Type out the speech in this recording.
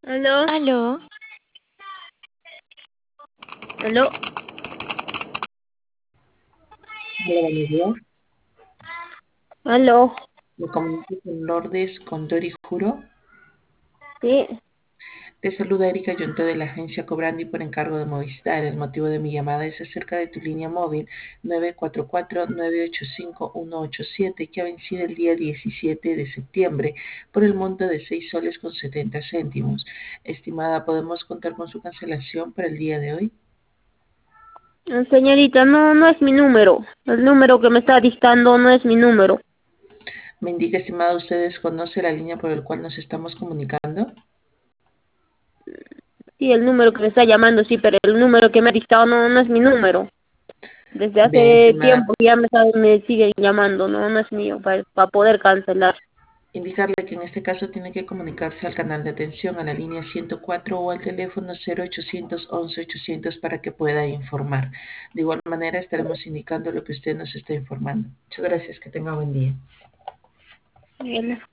Aló, Aló, aló, Hola, buenos días. aló. Me comunico con Lourdes Condori Juro. Sí, Te saluda Erika Yonto de la agencia Cobrandi por encargo de Movistar. El motivo de mi llamada es acerca de tu línea móvil 944-985-187 que ha vencido el día 17 de septiembre por el monto de 6 soles con 70 céntimos. Estimada, ¿podemos contar con su cancelación para el día de hoy? señorita, no es mi número. El número que me está dictando no es mi número. Me indica, estimada, ¿usted desconoce la línea por el cual nos estamos comunicando? Sí, el número que me está llamando, sí, pero el número que me ha dictado no es mi número. Desde Bien, hace estimada. tiempo ya me siguen llamando, no es mío, para poder cancelar. Indicarle que en este caso tiene que comunicarse al canal de atención, a la línea 104 o al teléfono 0800 11 800 para que pueda informar. De igual manera estaremos indicando lo que usted nos está informando. Muchas gracias, que tenga buen día. Bien.